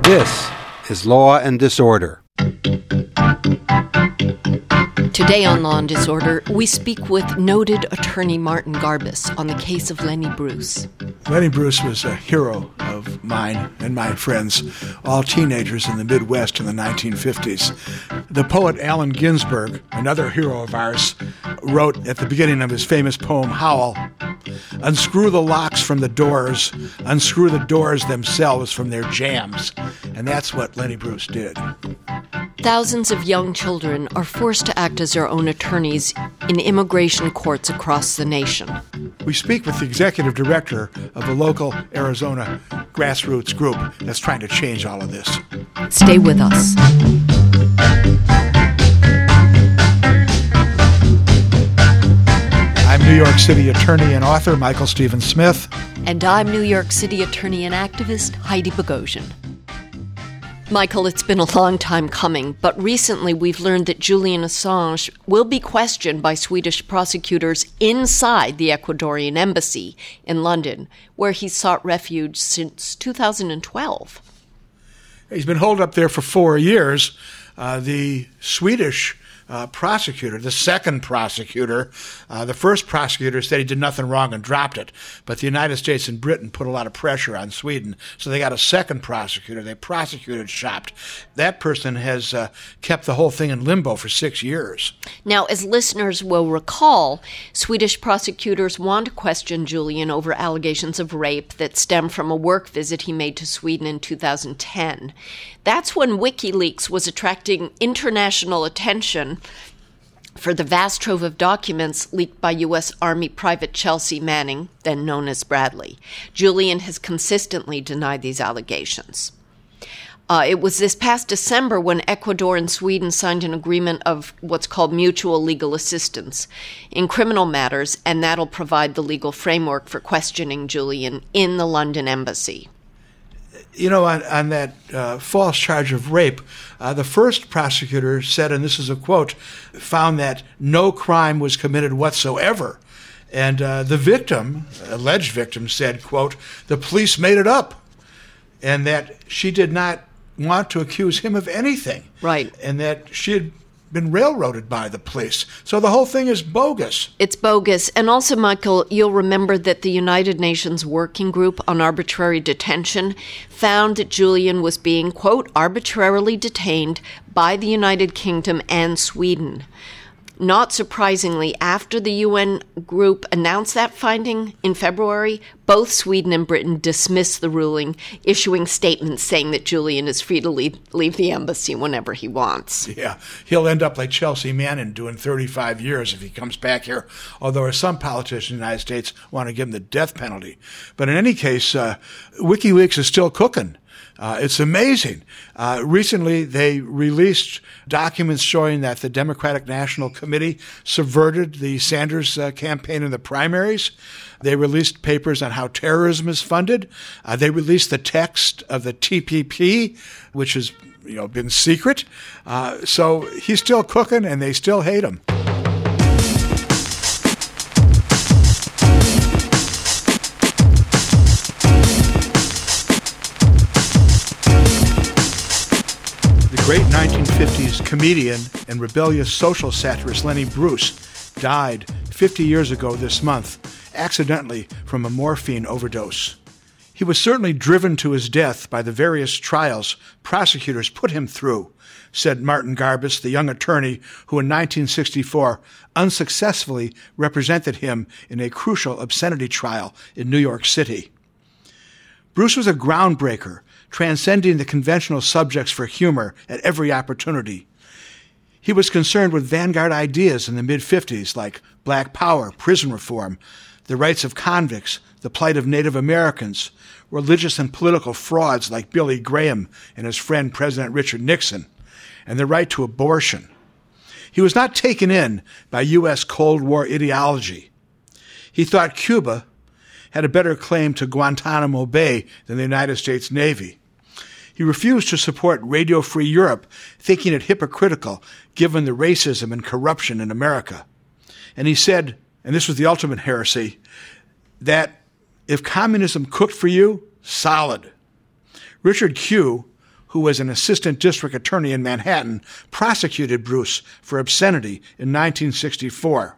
This is Law and Disorder. Today on Law and Disorder, we speak with noted attorney Martin Garbus on the case of Lenny Bruce. Lenny Bruce was a hero of mine and my friends, all teenagers in the Midwest in the 1950s. The poet Allen Ginsberg, another hero of ours, wrote at the beginning of his famous poem, Howl, "Unscrew the locks from the doors, unscrew the doors themselves from their jambs." And that's what Lenny Bruce did. Thousands of young children are forced to act as their own attorneys in immigration courts across the nation. We speak with the executive director of a local Arizona grassroots group that's trying to change all of this. Stay with us. I'm New York City attorney and author Michael Stephen Smith. And I'm New York City attorney and activist Heidi Bogosian. Michael, it's been a long time coming, but recently we've learned that Julian Assange will be questioned by Swedish prosecutors inside the Ecuadorian embassy in London, where he's sought refuge since 2012. He's been holed up there for 4 years. The Swedish prosecutor, the second prosecutor, the first prosecutor said he did nothing wrong and dropped it. But the United States and Britain put a lot of pressure on Sweden, so they got a second prosecutor. They prosecuted Schacht. That person has kept the whole thing in limbo for 6 years. Now, as listeners will recall, Swedish prosecutors want to question Julian over allegations of rape that stem from a work visit he made to Sweden in 2010. That's when WikiLeaks was attracting international attention for the vast trove of documents leaked by U.S. Army Private Chelsea Manning, then known as Bradley. Julian has consistently denied these allegations. It was this past December when Ecuador and Sweden signed an agreement of what's called mutual legal assistance in criminal matters, and that'll provide the legal framework for questioning Julian in the London embassy. You know, on that false charge of rape, the first prosecutor said, and this is a quote, found that no crime was committed whatsoever. And the victim, alleged victim, said, quote, "The police made it up," and that she did not want to accuse him of anything. Right. And that she had been railroaded by the police. So the whole thing is bogus. It's bogus. And also, Michael, you'll remember that the United Nations Working Group on Arbitrary Detention found that Julian was being, quote, arbitrarily detained by the United Kingdom and Sweden. Not surprisingly, after the UN group announced that finding in February, both Sweden and Britain dismissed the ruling, issuing statements saying that Julian is free to leave the embassy whenever he wants. Yeah, he'll end up like Chelsea Manning doing 35 years if he comes back here, although some politicians in the United States want to give him the death penalty. But in any case, WikiLeaks is still cooking. It's amazing. Recently, they released documents showing that the Democratic National Committee subverted the Sanders campaign in the primaries. They released papers on how terrorism is funded. They released the text of the TPP, which has been secret. So he's still cooking, and they still hate him. The great 1950s comedian and rebellious social satirist Lenny Bruce died 50 years ago this month, accidentally from a morphine overdose. He was certainly driven to his death by the various trials prosecutors put him through, said Martin Garbus, the young attorney who in 1964 unsuccessfully represented him in a crucial obscenity trial in New York City. Bruce was a groundbreaker, transcending the conventional subjects for humor at every opportunity. He was concerned with vanguard ideas in the mid-50s like black power, prison reform, the rights of convicts, the plight of Native Americans, religious and political frauds like Billy Graham and his friend President Richard Nixon, and the right to abortion. He was not taken in by U.S. Cold War ideology. He thought Cuba had a better claim to Guantanamo Bay than the United States Navy. He refused to support Radio Free Europe, thinking it hypocritical given the racism and corruption in America. And he said, and this was the ultimate heresy, that if communism cooked for you, solid. Richard Q who was an assistant district attorney in Manhattan, prosecuted Bruce for obscenity in 1964.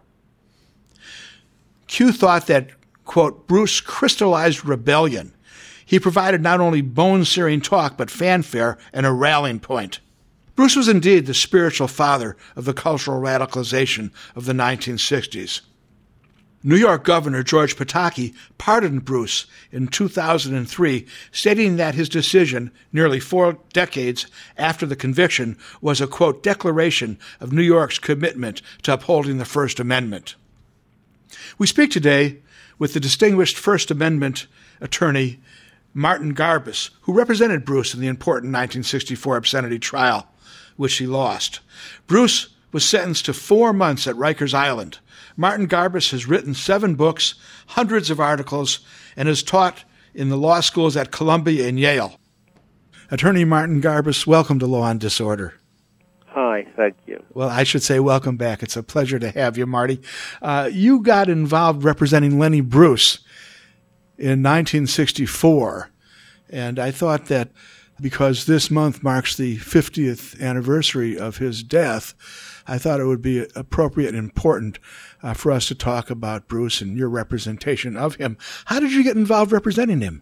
Q thought that, quote, Bruce crystallized rebellion. He provided not only bone-searing talk, but fanfare and a rallying point. Bruce was indeed the spiritual father of the cultural radicalization of the 1960s. New York Governor George Pataki pardoned Bruce in 2003, stating that his decision, nearly 4 decades after the conviction, was a, quote, declaration of New York's commitment to upholding the First Amendment. We speak today with the distinguished First Amendment attorney Martin Garbus, who represented Bruce in the important 1964 obscenity trial, which he lost. Bruce was sentenced to 4 months at Rikers Island. Martin Garbus has written 7 books, hundreds of articles, and has taught in the law schools at Columbia and Yale. Attorney Martin Garbus, welcome to Law and Disorder. Hi, thank you. Well, I should say welcome back. It's a pleasure to have you, Marty. You got involved representing Lenny Bruce in 1964, and I thought that because this month marks the 50th anniversary of his death, I thought it would be appropriate and important for us to talk about Bruce and your representation of him. How did you get involved representing him?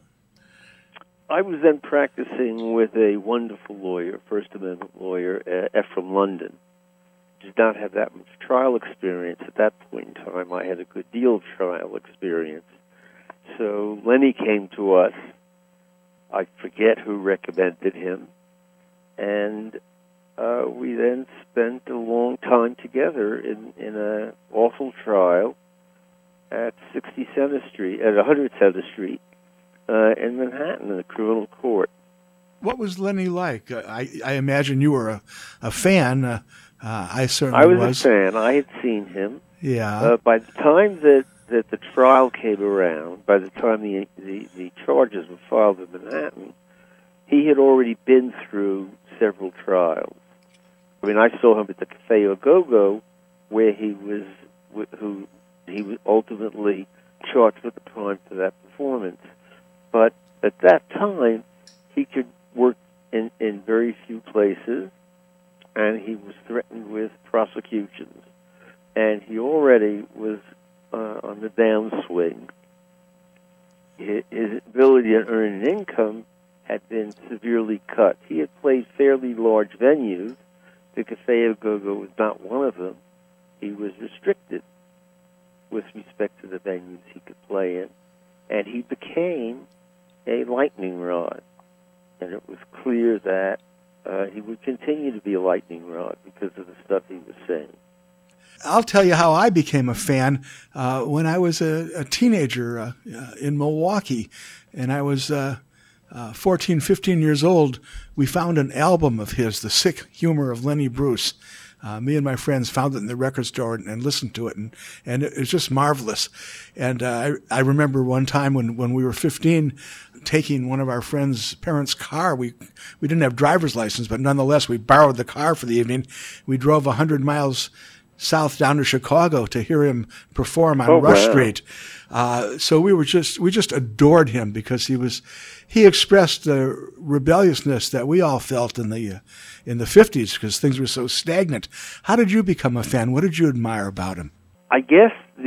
I was then practicing with a wonderful lawyer, First Amendment lawyer, Ephraim London. Did not have that much trial experience at that point in time. I had a good deal of trial experience. So Lenny came to us. I forget who recommended him. And we then spent a long time together in an awful trial at 60 Center Street, at 100 Center Street in Manhattan, in the criminal court. What was Lenny like? I imagine you were a fan. I certainly was. I was a fan. I had seen him. Yeah. By the time that the trial came around, by the time the charges were filed in Manhattan, he had already been through several trials. I mean, I saw him at the Cafe Au Go-Go, where he was ultimately charged with the crime for that performance. But at that time, he could work in very few places, and he was threatened with prosecutions. And he already was on the downswing. His ability to earn an income had been severely cut. He had played fairly large venues. The Cafe Au Go-Go was not one of them. He was restricted with respect to the venues he could play in. And he became a lightning rod. And it was clear that he would continue to be a lightning rod because of the stuff he was saying. I'll tell you how I became a fan when I was a teenager in Milwaukee, and I was 14, 15 years old. We found an album of his, The Sick Humor of Lenny Bruce. Me and my friends found it in the record store and listened to it, and it was just marvelous. And I remember one time when we were 15, taking one of our friends' parents' car. We didn't have driver's license, but nonetheless, we borrowed the car for the evening. We drove 100 miles south down to Chicago to hear him perform on Rush Street. So we just adored him because he expressed the rebelliousness that we all felt in the 50s because things were so stagnant. How did you become a fan? What did you admire about him? I guess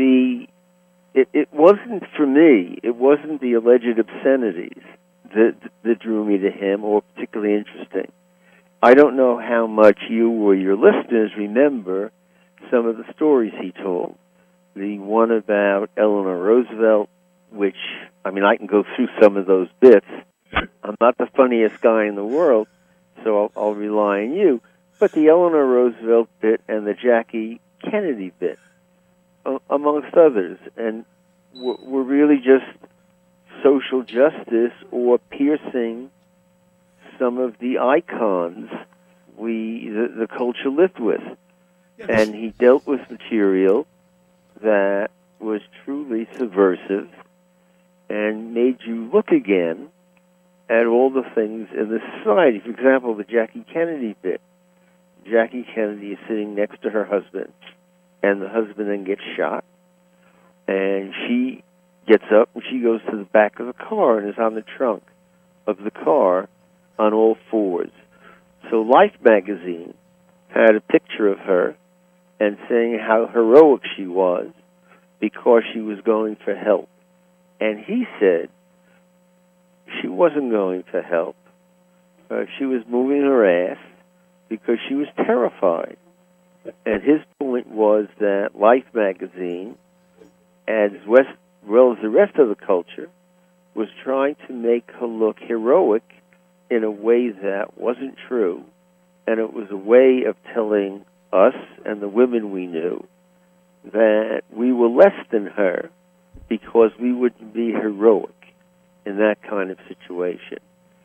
it wasn't for me. It wasn't the alleged obscenities that drew me to him or particularly interesting. I don't know how much you or your listeners remember some of the stories he told. The one about Eleanor Roosevelt, which, I mean, I can go through some of those bits. I'm not the funniest guy in the world, so I'll rely on you. But the Eleanor Roosevelt bit and the Jackie Kennedy bit, amongst others, and were really just social justice or piercing some of the icons the culture lived with. Yes. And he dealt with material that was truly subversive and made you look again at all the things in the society. For example, the Jackie Kennedy bit. Jackie Kennedy is sitting next to her husband, and the husband then gets shot, and she gets up and she goes to the back of the car and is on the trunk of the car on all fours. So Life magazine had a picture of her and saying how heroic she was because she was going for help. And he said she wasn't going for help. She was moving her ass because she was terrified. And his point was that Life magazine, as well as the rest of the culture, was trying to make her look heroic in a way that wasn't true. And it was a way of telling us and the women we knew that we were less than her because we wouldn't be heroic in that kind of situation.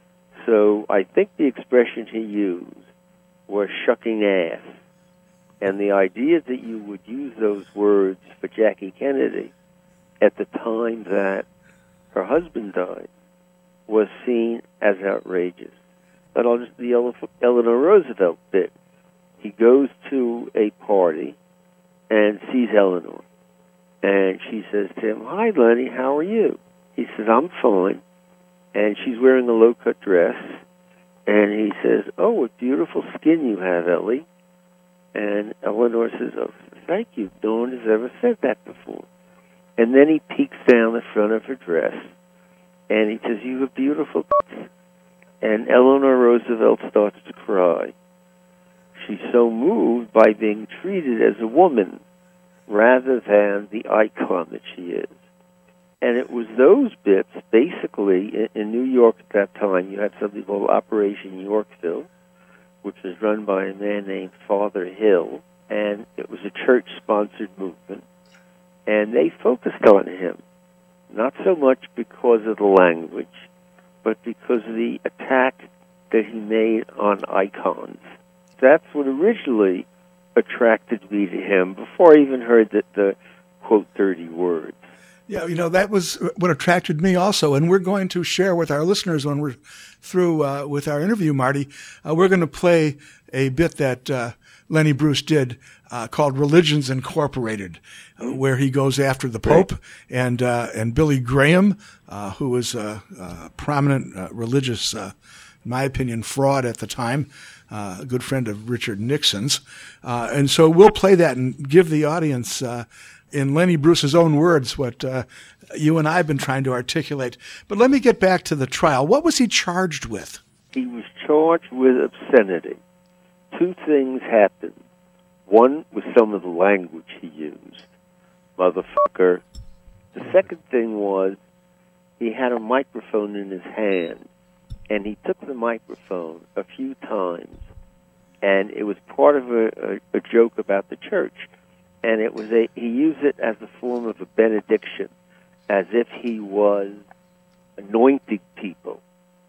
So I think the expression he used was shucking ass. And the idea that you would use those words for Jackie Kennedy at the time that her husband died was seen as outrageous. But I'll just the Eleanor Roosevelt bit. He goes to a party and sees Eleanor. And she says to him, "Hi, Lenny, how are you?" He says, "I'm fine." And she's wearing a low-cut dress. And he says, "Oh, what beautiful skin you have, Ellie." And Eleanor says, "Oh, thank you. No one has ever said that before." And then he peeks down the front of her dress, and he says, "You have beautiful tits." And Eleanor Roosevelt starts to cry. She's so moved by being treated as a woman rather than the icon that she is. And it was those bits, basically, in New York at that time, you had something called Operation Yorkville, which was run by a man named Father Hill, and it was a church-sponsored movement. And they focused on him, not so much because of the language, but because of the attack that he made on icons. That's what originally attracted me to him before I even heard the quote, dirty words. Yeah, that was what attracted me also. And we're going to share with our listeners when we're through with our interview, Marty. We're going to play a bit that Lenny Bruce did called Religions Incorporated, where he goes after the Pope and Billy Graham, who was a prominent religious, in my opinion, fraud at the time, a good friend of Richard Nixon's. And so we'll play that and give the audience in Lenny Bruce's own words what you and I have been trying to articulate. But let me get back to the trial. What was he charged with? He was charged with obscenity. Two things happened. One was some of the language he used. Motherfucker. The second thing was he had a microphone in his hand, and he took the microphone a few times, and it was part of a joke about the church. And it was he used it as a form of a benediction, as if he was anointing people.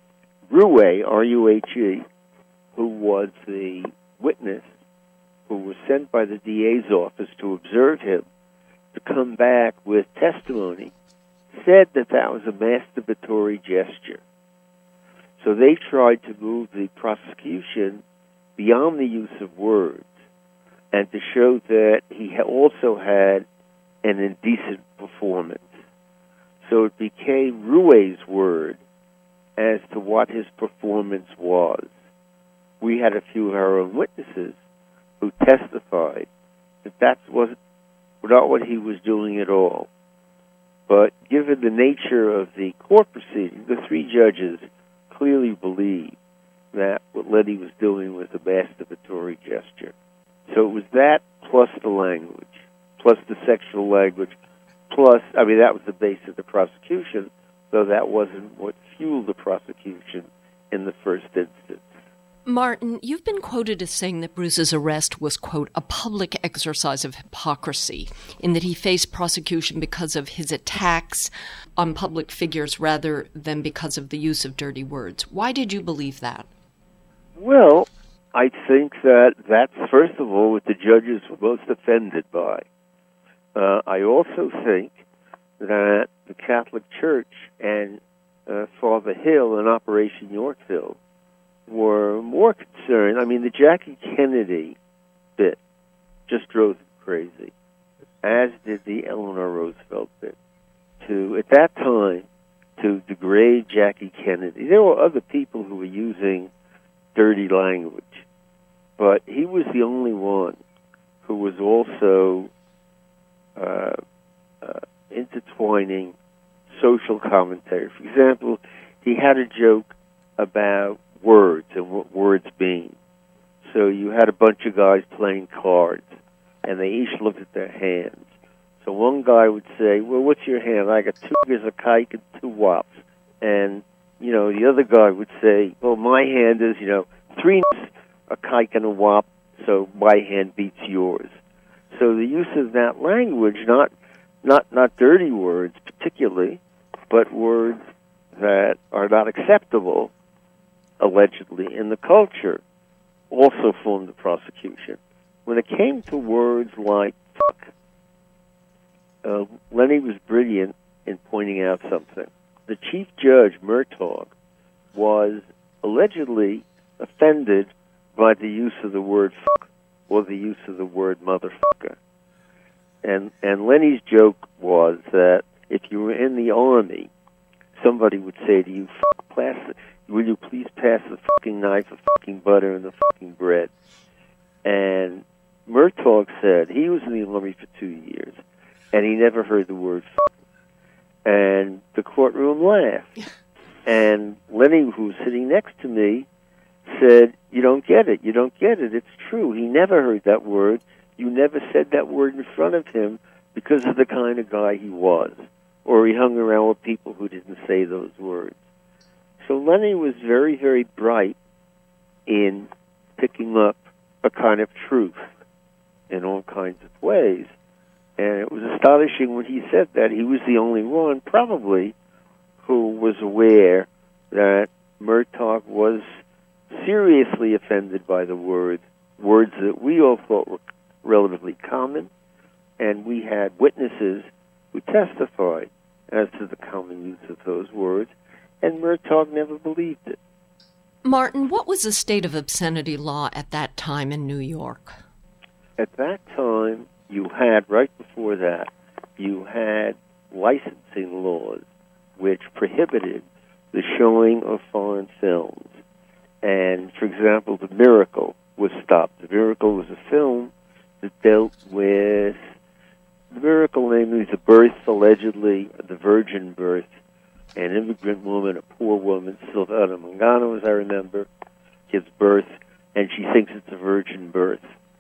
Ruhe, R-U-H-E, who was the witness who was sent by the DA's office to observe him to come back with testimony, said that was a masturbatory gesture. So they tried to move the prosecution beyond the use of words and to show that he also had an indecent performance. So it became Ruhe's word as to what his performance was. We had a few of our own witnesses who testified that wasn't not what he was doing at all. But given the nature of the court proceeding, the three judges clearly believed that what Lenny was doing was a masturbatory gesture. So it was that plus the language, plus the sexual language, plus, that was the base of the prosecution, though that wasn't what fueled the prosecution in the first instance. Martin, you've been quoted as saying that Bruce's arrest was, quote, a public exercise of hypocrisy, in that he faced prosecution because of his attacks on public figures rather than because of the use of dirty words. Why did you believe that? Well, I think that's, first of all, what the judges were most offended by. I also think that the Catholic Church and Father Hill in Operation Yorkville were more concerned. The Jackie Kennedy bit just drove them crazy, as did the Eleanor Roosevelt bit. At that time, to degrade Jackie Kennedy. There were other people who were using dirty language, but he was the only one who was also intertwining social commentary. For example, he had a joke about words and what words mean. So you had a bunch of guys playing cards, and they each looked at their hands. So one guy would say, well, what's your hand? I got 2 fingers, a kike, and 2 wops. And, the other guy would say, well, my hand is, 3 a kike and a wop, so my hand beats yours. So the use of that language, not dirty words particularly, but words that are not acceptable, allegedly, in the culture, also formed the prosecution. When it came to words like fuck, Lenny was brilliant in pointing out something. The chief judge, Murtaugh, was allegedly offended by the use of the word fuck or the use of the word motherfucker. And Lenny's joke was that if you were in the army, somebody would say to you, will you please pass the fucking knife, the fucking butter, and the fucking bread? And Murtaugh said he was in the army for 2 years, and he never heard the word fuck. And the courtroom laughed. And Lenny, who was sitting next to me, said, you don't get it. It's true. He never heard that word. You never said that word in front of him because of the kind of guy he was. Or he hung around with people who didn't say those words. So Lenny was very, very bright in picking up a kind of truth in all kinds of ways. And it was astonishing when he said that. He was the only one, probably, who was aware that Murtaugh was seriously offended by the words that we all thought were relatively common, and we had witnesses who testified as to the common use of those words, and Murtaugh never believed it. Martin, what was the state of obscenity law at that time in New York? At that time, you had, right before that, you had licensing laws which prohibited the showing of foreign films. And, for example, The Miracle was stopped. The Miracle was a film that dealt with the miracle, namely the birth, allegedly, the virgin birth. An immigrant woman, a poor woman, Silvana Mangano, as I remember, gives birth, and she thinks it's a virgin birth.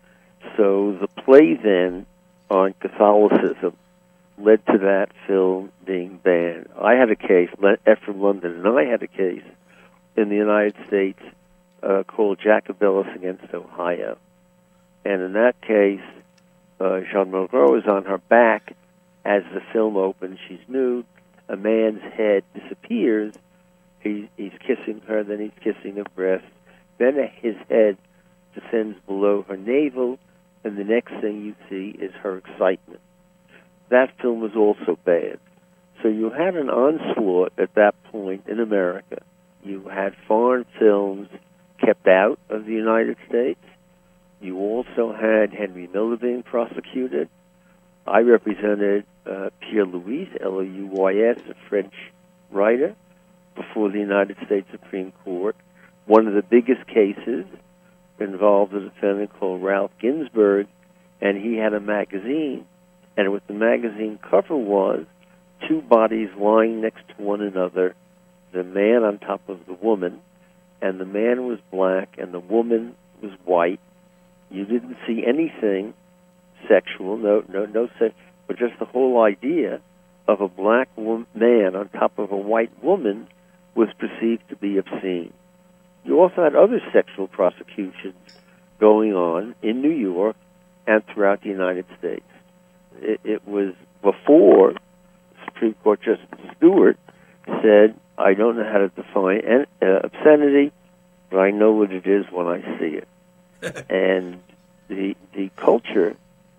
So the play then on Catholicism led to that film being banned. I had a case, Ephraim London and I had a case in the United States called Jacobellis against Ohio. And in that case, Jean Monroe is on her back as the film opens. She's nude. A man's head disappears. He's kissing her, then he's kissing her breast. Then his head descends below her navel, and the next thing you see is her excitement. That film was also banned. So you had an onslaught at that point in America. You had foreign films kept out of the United States. You also had Henry Miller being prosecuted. I represented Pierre Louis, L-O-U-Y-S, a French writer, before the United States Supreme Court. One of the biggest cases involved a defendant called Ralph Ginsburg, and he had a magazine, and what the magazine cover was, 2 bodies lying next to one another, the man on top of the woman, and the man was black and the woman was white. You didn't see anything sexual, no sex, but just the whole idea of a black man on top of a white woman was perceived to be obscene. You also had other sexual prosecutions going on in New York and throughout the United States. It was before Supreme Court Justice Stewart said, I don't know how to define obscenity, but I know what it is when I see it. And the culture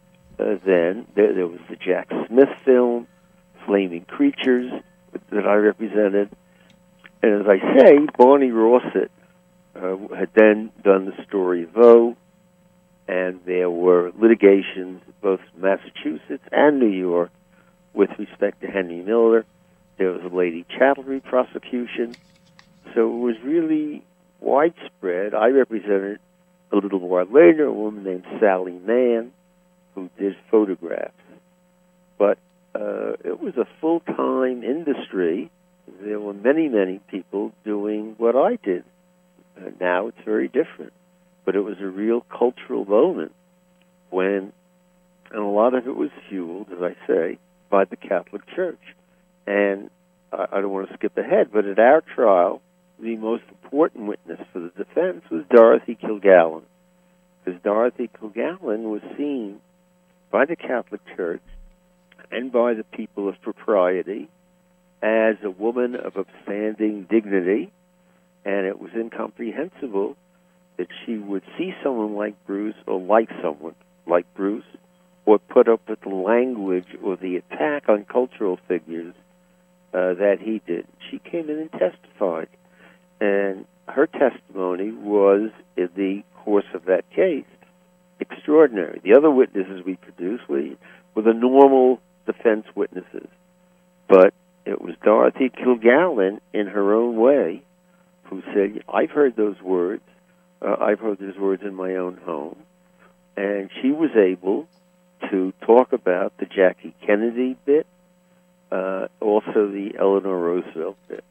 then, there was the Jack Smith film, Flaming Creatures, that I represented. And as I say, Barney Rossett had then done The Story of O, and there were litigations both in Massachusetts and New York with respect to Henry Miller. There was a Lady Chatterley prosecution. So it was really widespread. I represented a little while later a woman named Sally Mann who did photographs. But it was a full-time industry. There were many, many people doing what I did. Now it's very different. But it was a real cultural moment when, and a lot of it was fueled, as I say, by the Catholic Church. And I don't want to skip ahead, but at our trial, the most important witness for the defense was Dorothy Kilgallen, because Dorothy Kilgallen was seen by the Catholic Church and by the people of propriety as a woman of upstanding dignity, and it was incomprehensible that she would see someone like Bruce or like someone like Bruce or put up with the language or the attack on cultural figures that he did. She came in and testified, and her testimony was, in the course of that case, extraordinary. The other witnesses we produced were the normal defense witnesses, but it was Dorothy Kilgallen, in her own way, who said, I've heard those words. I've heard those words in my own home. And she was able to talk about the Jackie Kennedy bit, also the Eleanor Roosevelt bit.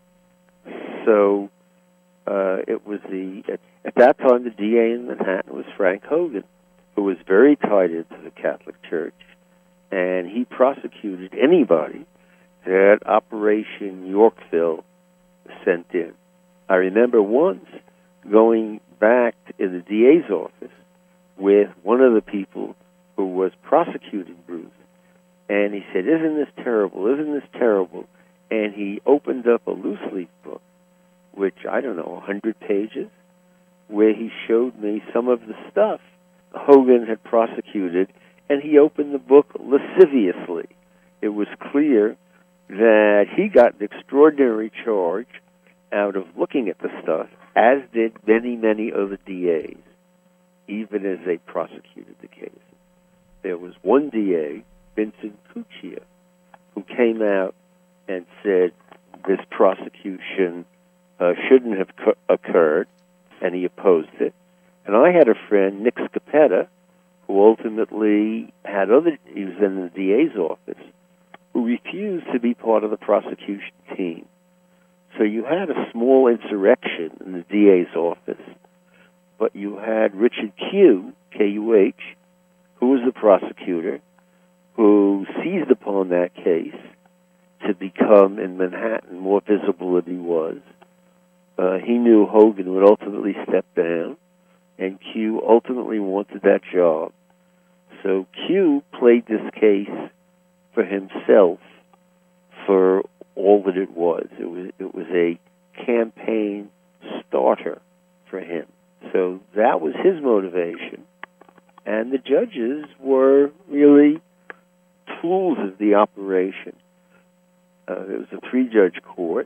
So it was at that time the DA in Manhattan was Frank Hogan, who was very tied into the Catholic Church, and he prosecuted anybody that Operation Yorkville sent in. I remember once going back in the DA's office with one of the people who was prosecuting Bruce, and he said, isn't this terrible, isn't this terrible? And he opened up a loose-leaf book, which, 100 pages, where he showed me some of the stuff Hogan had prosecuted, and he opened the book lasciviously. It was clear that he got an extraordinary charge out of looking at the stuff, as did many, many other DAs, even as they prosecuted the case. There was one DA, Vincent Cuccia, who came out and said this prosecution shouldn't have occurred, and he opposed it. And I had a friend, Nick Scapetta, who ultimately he was in the DA's office, who refused to be part of the prosecution team. So you had a small insurrection in the DA's office, but you had Richard Q, K-U-H, who was the prosecutor, who seized upon that case to become, in Manhattan, more visible than he was. He knew Hogan would ultimately step down, and Q ultimately wanted that job. So Q played this case for himself for all that it was. It was a campaign starter for him. So that was his motivation. And the judges were really tools of the operation. It was a 3-judge court.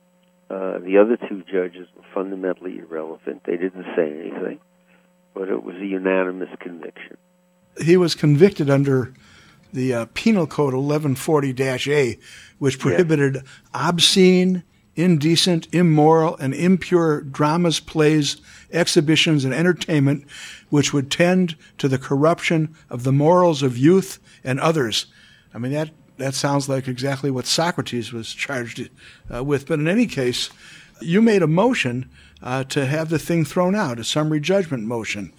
The other 2 judges were fundamentally irrelevant. They didn't say anything, but it was a unanimous conviction. He was convicted under the Penal Code 1140-A, which prohibited obscene, indecent, immoral, and impure dramas, plays, exhibitions, and entertainment which would tend to the corruption of the morals of youth and others. I mean, that sounds like exactly what Socrates was charged with. But in any case, you made a motion to have the thing thrown out, a summary judgment motion.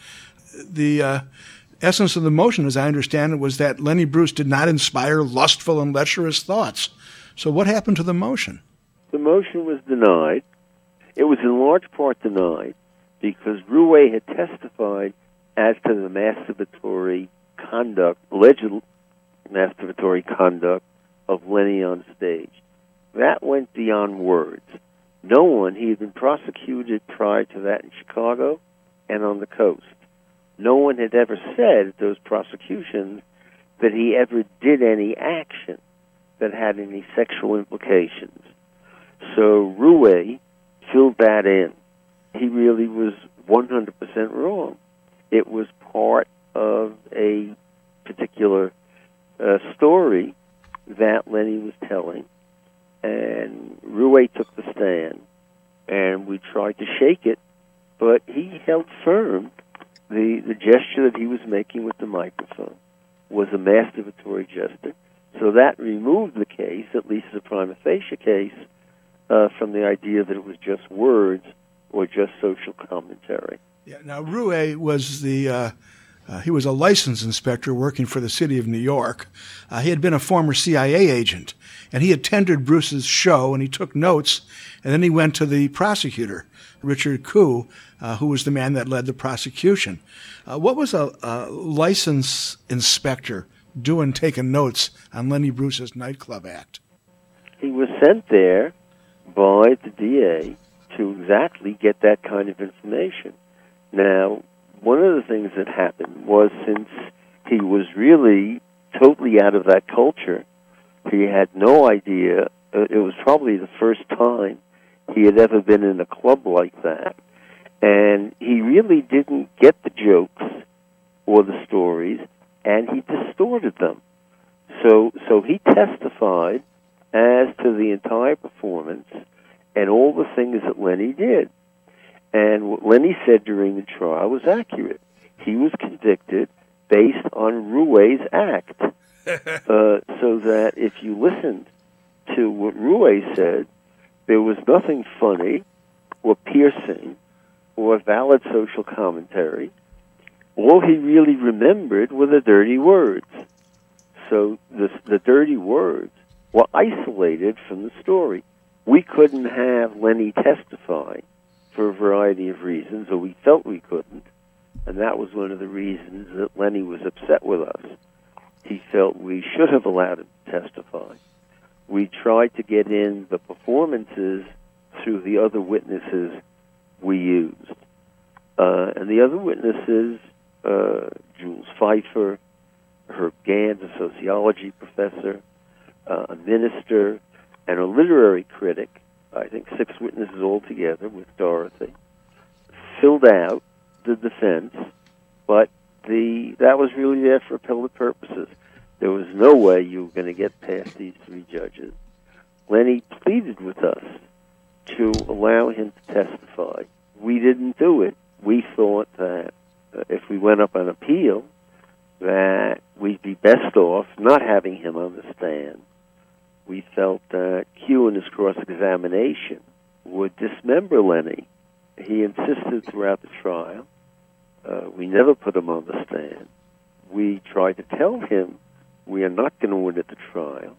The essence of the motion, as I understand it, was that Lenny Bruce did not inspire lustful and lecherous thoughts. So what happened to the motion? The motion was denied. It was in large part denied because Rouet had testified as to the masturbatory conduct, alleged masturbatory conduct of Lenny on stage. That went beyond words. No one, he had been prosecuted prior to that in Chicago and on the coast. No one had ever said at those prosecutions that he ever did any action that had any sexual implications. So Rouet filled that in. He really was 100% wrong. It was part of a particular story that Lenny was telling, and Roué took the stand, and we tried to shake it, but he held firm. The gesture that he was making with the microphone was a masturbatory gesture, so that removed the case, at least as a prima facie case, from the idea that it was just words or just social commentary. Yeah. Now, Roué was he was a license inspector working for the city of New York. He had been a former CIA agent, and he attended Bruce's show, and he took notes, and then he went to the prosecutor, Richard Koo, who was the man that led the prosecution. What was a license inspector doing taking notes on Lenny Bruce's nightclub act? He was sent there by the DA to exactly get that kind of information. Now, one of the things that happened was, since he was really totally out of that culture, he had no idea. It was probably the first time he had ever been in a club like that. And he really didn't get the jokes or the stories, and he distorted them. So he testified as to the entire performance and all the things that Lenny did. And what Lenny said during the trial was accurate. He was convicted based on Roué's act. So that if you listened to what Roué said, there was nothing funny or piercing or valid social commentary. All he really remembered were the dirty words. So the dirty words were isolated from the story. We couldn't have Lenny testify for a variety of reasons, or we felt we couldn't, and that was one of the reasons that Lenny was upset with us. He felt we should have allowed him to testify. We tried to get in the performances through the other witnesses we used. And the other witnesses, Jules Pfeiffer, Herb Gans, a sociology professor, a minister, and a literary critic, I think 6 witnesses altogether with Dorothy, filled out the defense, but that was really there for appellate purposes. There was no way you were going to get past these 3 judges. Lenny pleaded with us to allow him to testify. We didn't do it. We thought that if we went up on appeal, that we'd be best off not having him on the stand. We felt that Q in his cross-examination would dismember Lenny. He insisted throughout the trial. We never put him on the stand. We tried to tell him we are not going to win at the trial.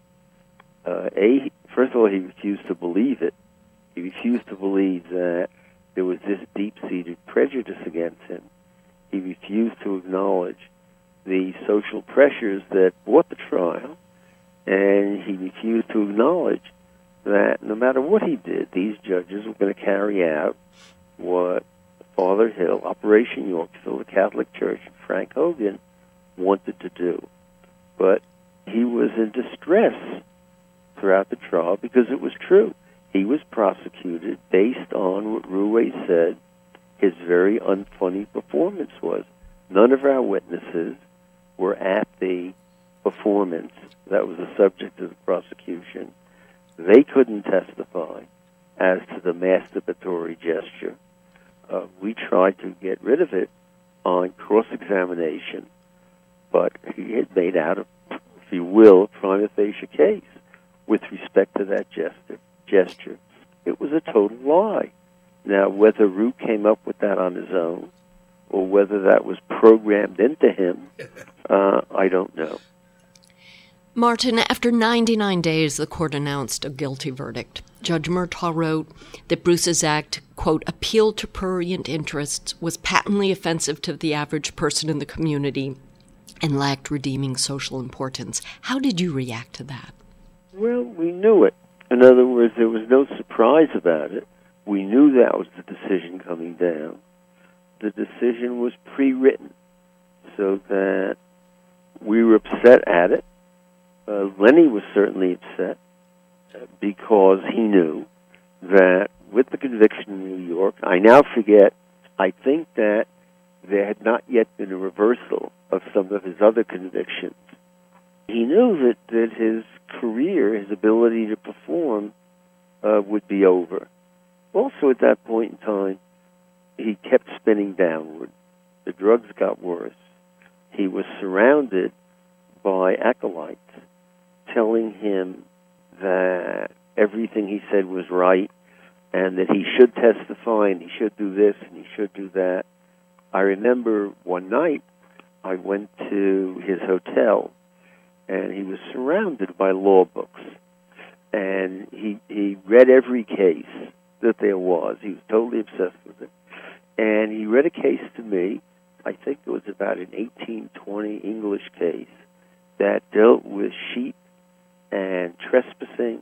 First of all, he refused to believe it. He refused to believe that there was this deep-seated prejudice against him. He refused to acknowledge the social pressures that brought the trial, and he refused to acknowledge that no matter what he did, these judges were going to carry out what Father Hill, Operation Yorkville, the Catholic Church, and Frank Hogan wanted to do. But he was in distress throughout the trial because it was true. He was prosecuted based on what Roué said his very unfunny performance was. None of our witnesses were at the performance that was the subject of the prosecution. They couldn't testify as to the masturbatory gesture. We tried to get rid of it on cross-examination, but he had made out, if you will, a prima facie case with respect to that gesture. It was a total lie. Now, whether Root came up with that on his own or whether that was programmed into him, I don't know. Martin, after 99 days, the court announced a guilty verdict. Judge Murtaugh wrote that Bruce's act, quote, appealed to prurient interests, was patently offensive to the average person in the community, and lacked redeeming social importance. How did you react to that? Well, we knew it. In other words, there was no surprise about it. We knew that was the decision coming down. The decision was pre-written, so that we were upset at it. Lenny was certainly upset because he knew that with the conviction in New York, I now forget, I think that there had not yet been a reversal of some of his other convictions. he knew that his career, his ability to perform, would be over. Also, at that point in time, he kept spinning downward. The drugs got worse. He was surrounded by acolytes telling him that everything he said was right and that he should testify and he should do this and he should do that. I remember one night I went to his hotel and he was surrounded by law books. And he read every case that there was. He was totally obsessed with it. And he read a case to me, I think it was about an 1820 English case, that dealt with sheep and trespassing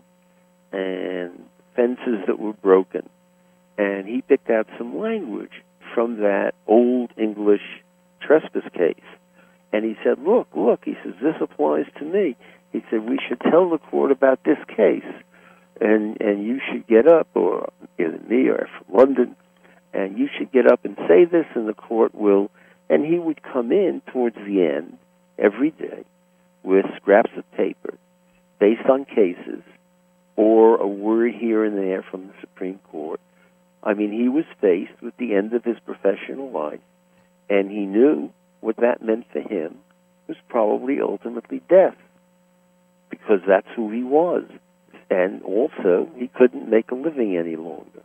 and fences that were broken. And he picked out some language from that old English trespass case. And he said, look, he says, this applies to me. He said, we should tell the court about this case, and you should get up, or either me or from London, and you should get up and say this, and the court will. And he would come in towards the end every day with scraps of paper based on cases or a word here and there from the Supreme Court. I mean, he was faced with the end of his professional life, and he knew what that meant for him was probably ultimately death, because that's who he was. And also, he couldn't make a living any longer.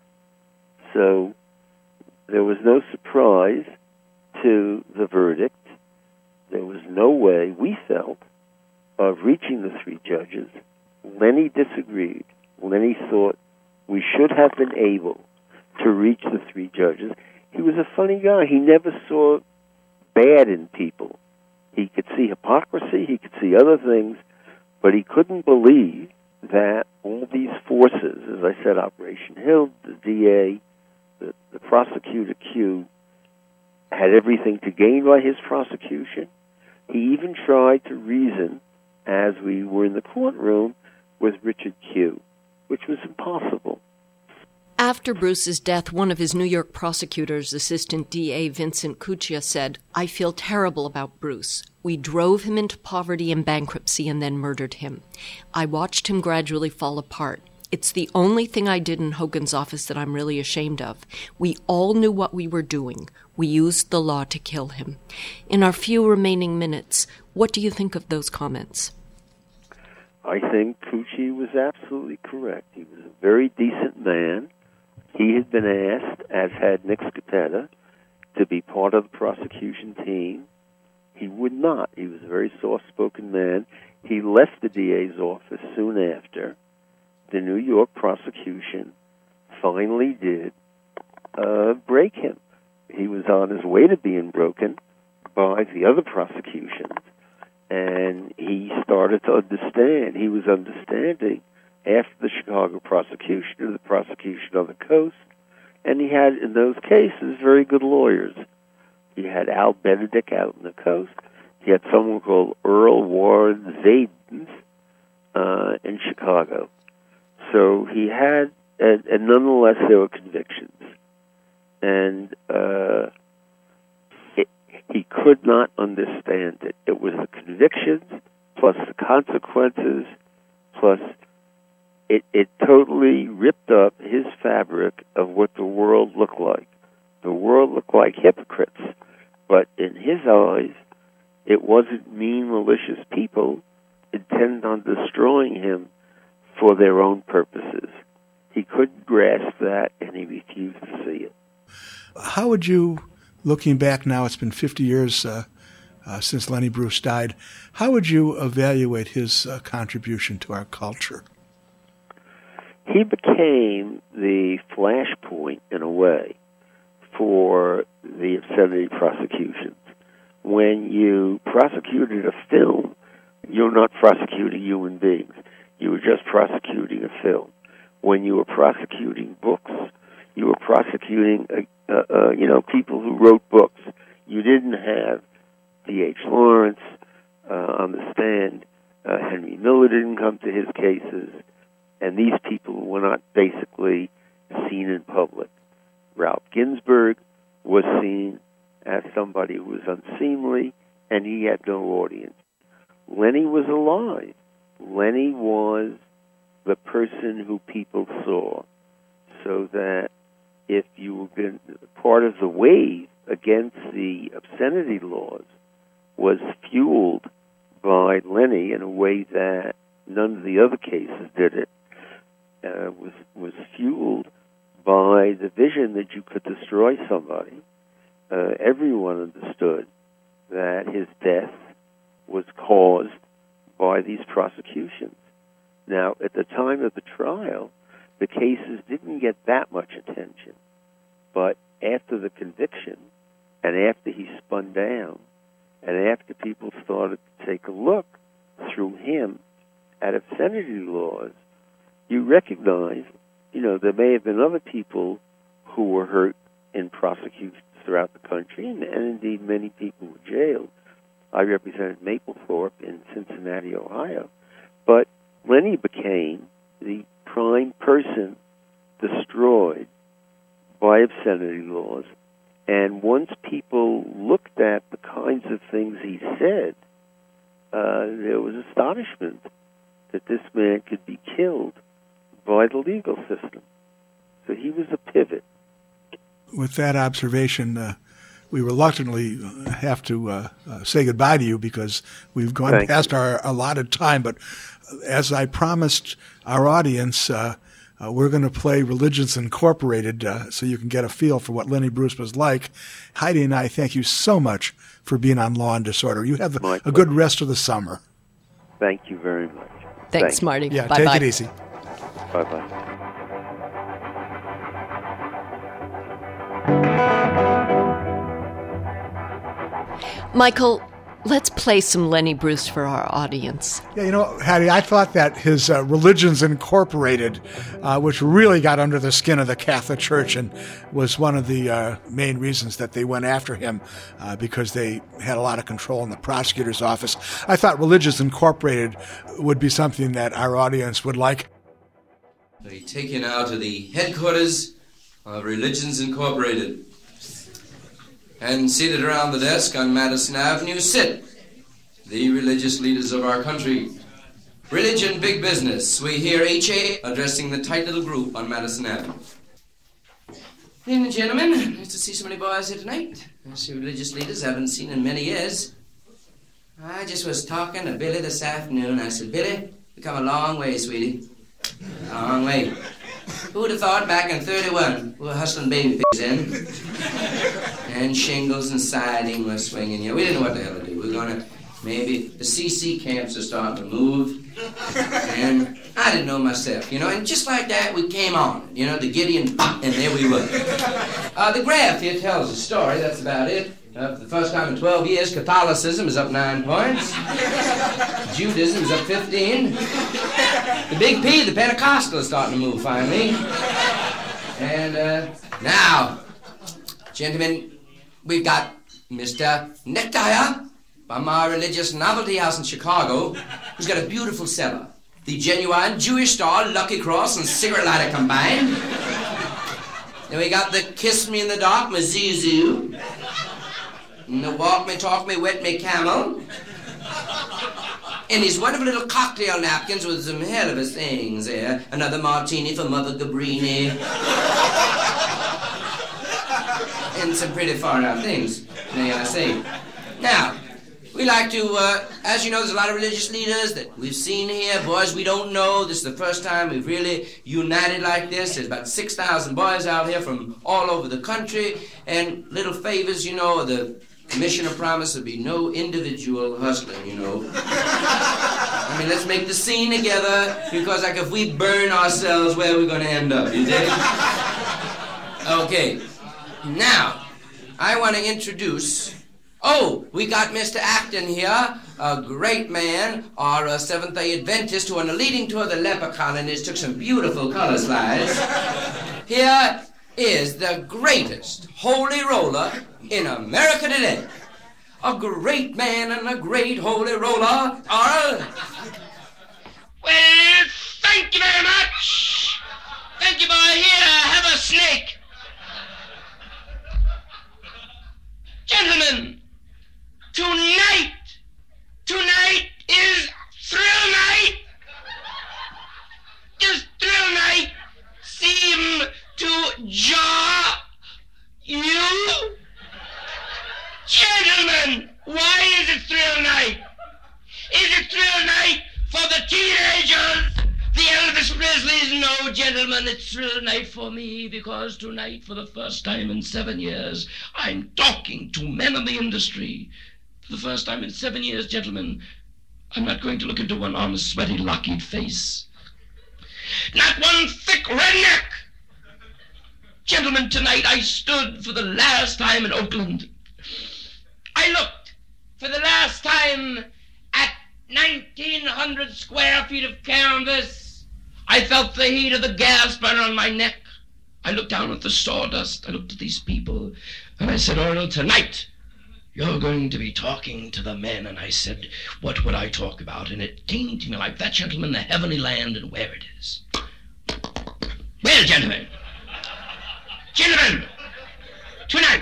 So there was no surprise to the verdict. There was no way, we felt, of reaching the three judges. Lenny disagreed. Lenny thought we should have been able to reach the three judges. He was a funny guy. He never saw bad in people. He could see hypocrisy, he could see other things, but he couldn't believe that all these forces, as I said, Operation Hill, the DA, the prosecutor Q, had everything to gain by his prosecution. He even tried to reason, as we were in the courtroom, with Richard Q, which was impossible. After Bruce's death, one of his New York prosecutors, Assistant DA Vincent Cuccia, said, "I feel terrible about Bruce. We drove him into poverty and bankruptcy and then murdered him. I watched him gradually fall apart. It's the only thing I did in Hogan's office that I'm really ashamed of. We all knew what we were doing. We used the law to kill him." In our few remaining minutes, what do you think of those comments? I think Cuccia was absolutely correct. He was a very decent man. He had been asked, as had Nick Scatetta, to be part of the prosecution team. He would not. He was a very soft-spoken man. He left the DA's office soon after. The New York prosecution finally did break him. He was on his way to being broken by the other prosecutions, and he started to understand. He was understanding after the Chicago prosecution or the prosecution on the coast, and he had, in those cases, very good lawyers. He had Al Benedict out on the coast. He had someone called Earl Warren Zadens in Chicago. So he had, and nonetheless, there were convictions. And he could not understand it. It was the convictions, plus the consequences, plus it totally ripped up his fabric of what the world looked like. The world looked like hypocrites. But in his eyes, it wasn't mean, malicious people intent on destroying him for their own purposes. He couldn't grasp that, and he refused to see it. How would you, looking back now, it's been 50 years since Lenny Bruce died, how would you evaluate his contribution to our culture? He became the flashpoint, in a way, for the obscenity prosecutions. When you prosecuted a film, you're not prosecuting human beings. You were just prosecuting a film. When you were prosecuting books, you were prosecuting, people who wrote books. You didn't have D.H. Lawrence on the stand. Henry Miller didn't come to his cases. And these people were not basically seen in public. Ralph Ginsburg was seen as somebody who was unseemly, and he had no audience. Lenny was alive. Lenny was the person who people saw, so that if you were been part of the wave against the obscenity laws was fueled by Lenny in a way that none of the other cases did it, was fueled by the vision that you could destroy somebody. Everyone understood that his death was caused by these prosecutions. Now, at the time of the trial, the cases didn't get that much attention. But after the conviction, and after he spun down, and after people started to take a look through him at obscenity laws, you recognize, there may have been other people who were hurt in prosecutions throughout the country, and indeed many people were jailed. I represented Maplethorpe in Cincinnati, Ohio. But Lenny became the prime person destroyed by obscenity laws. And once people looked at the kinds of things he said, there was astonishment that this man could be killed by the legal system. So he was a pivot. With that observation, we reluctantly have to say goodbye to you because we've gone past our allotted time. But as I promised our audience, we're going to play Religions Incorporated so you can get a feel for what Lenny Bruce was like. Heidi and I thank you so much for being on Law and Disorder. You have a good rest of the summer. Thank you very much. Thanks, Marty. Yeah, Bye-bye. take it easy. Bye-bye. Michael, let's play some Lenny Bruce for our audience. Yeah, Hattie, I thought that his Religions Incorporated, which really got under the skin of the Catholic Church and was one of the main reasons that they went after him because they had a lot of control in the prosecutor's office. I thought Religions Incorporated would be something that our audience would like. We take you now to the headquarters of Religions Incorporated. And seated around the desk on Madison Avenue sit the religious leaders of our country. Religion, big business. We hear H.A. addressing the tight little group on Madison Avenue. Good evening, gentlemen. Nice to see so many boys here tonight. I see religious leaders I haven't seen in many years. I just was talking to Billy this afternoon. I said, Billy, we've come a long way, sweetie. A long way. Who would have thought back in 31 we were hustling baby pigs in? And shingles and siding were swinging. We didn't know what the hell to do. We were going to, maybe the CC camps are starting to move. And I didn't know myself, And just like that, we came on, the Gideon, and there we were. The graph here tells a story. That's about it. For the first time in 12 years, Catholicism is up 9 points. Judaism is up 15. The big P, the Pentecostal, is starting to move finally. And now, gentlemen, we've got Mr. Necktie from our religious novelty house in Chicago, who's got a beautiful cellar. The genuine Jewish Star, Lucky Cross, and cigarette lighter combined. Then we got the Kiss Me in the Dark, Mizuzu. And the Walk Me, Talk Me, Wet Me Camel. And these wonderful little cocktail napkins with some hell of a things there. Another martini for Mother Gabrini. And some pretty far-out things, may I say. Now, we like to, as you know, there's a lot of religious leaders that we've seen here. Boys we don't know. This is the first time we've really united like this. There's about 6,000 boys out here from all over the country. And little favors, the commissioner promised there'd be no individual hustling, I mean, let's make the scene together, because if we burn ourselves, where are we going to end up, you dig? Okay. Now, I want to introduce... we got Mr. Acton here, a great man, our Seventh-day Adventist, who on a leading tour of the leper colonies took some beautiful color slides. Here is the greatest holy roller in America today. A great man and a great holy roller are... Well, thank you very much. Thank you, boy. Here, have a snake. Gentlemen, tonight is no, gentlemen, it's a real night for me, because tonight, for the first time in 7 years, I'm talking to men of the industry. For the first time in 7 years, gentlemen, I'm not going to look into one honest, sweaty, lockeyed face. Not one thick redneck. Gentlemen, tonight I stood for the last time in Oakland. I looked for the last time at 1,900 square feet of canvas. I felt the heat of the gas burn on my neck. I looked down at the sawdust. I looked at these people, and I said, Arnold, tonight you're going to be talking to the men. And I said, what would I talk about? And it came to me like that, gentlemen, the heavenly land and where it is. Well, gentlemen, tonight,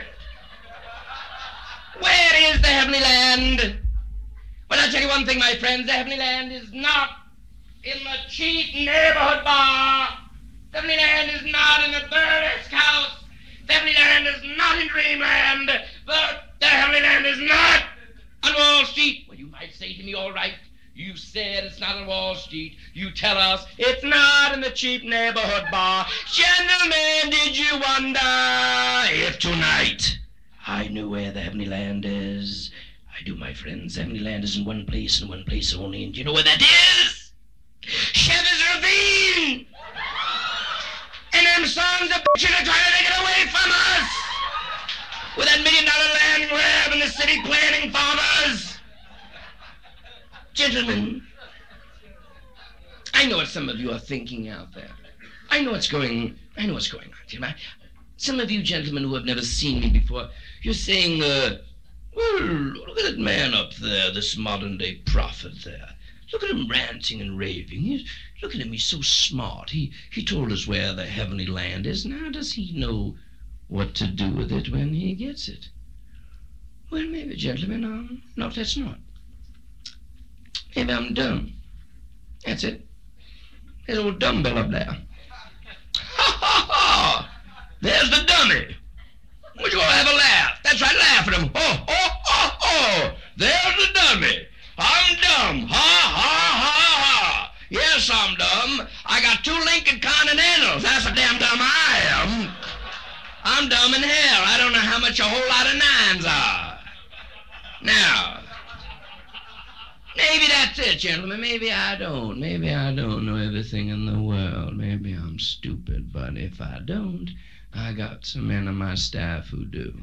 where is the heavenly land? Well, I'll tell you one thing, my friends, the heavenly land is not in the cheap neighborhood bar. The heavenly land is not in the burlesque house. The heavenly land is not in dreamland. The heavenly land is not on Wall Street. Well, you might say to me, all right, you said it's not on Wall Street. You tell us it's not in the cheap neighborhood bar. Gentlemen, did you wonder if tonight I knew where the heavenly land is? I do, my friends. The heavenly land is in one place and one place only. And do you know where that is? Chevy's Ravine! And them sons of bitches are trying to take it away from us! With that $1 million land grab and the city planning farmers! Gentlemen, I know what some of you are thinking out there. I know what's going on. Some of you gentlemen who have never seen me before, you're saying, well, look at that man up there, this modern-day prophet there. Look at him ranting and raving. Look at him, he's so smart. He told us where the heavenly land is. Now, does he know what to do with it when he gets it? Well, maybe, gentlemen, no, that's not. Maybe I'm dumb. That's it. There's old dumbbell up there. Ha, ha, ha! There's the dummy. Would you all have a laugh? That's right, laugh at him. Oh, oh, oh, oh! There's the dummy. I'm dumb. Ha, ha, ha, ha! Yes, I'm dumb. I got 2 Lincoln Continentals. That's how damn dumb I am. I'm dumb in hell. I don't know how much a whole lot of 9s are. Now, maybe that's it, gentlemen. Maybe I don't know everything in the world. Maybe I'm stupid, but if I don't, I got some men on my staff who do.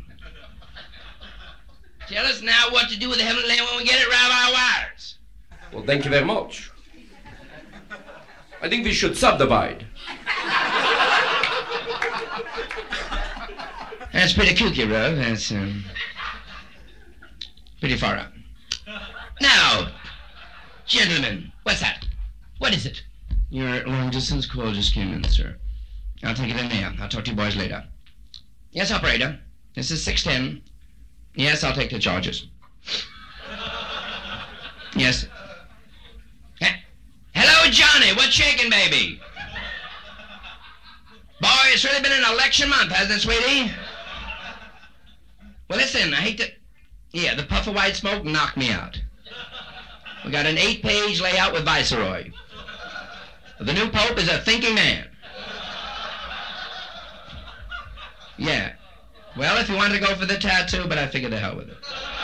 Tell us now what to do with the heavenly land when we get it, Rabbi Wires. Well, thank you very much. I think we should subdivide. That's pretty kooky, Rev. That's pretty far out. Now, gentlemen, what's that? What is it? Your long-distance call just came in, sir. I'll take it in there. I'll talk to you boys later. Yes, operator. This is 610. Yes, I'll take the charges. Yes. Hello, Johnny. What's shaking, baby? Boy, it's really been an election month, hasn't it, sweetie? Well, listen, I hate to... Yeah, the puff of white smoke knocked me out. We got an 8-page layout with Viceroy. The new Pope is a thinking man. Yeah. Well, if you wanted to go for the tattoo, but I figured the hell with it.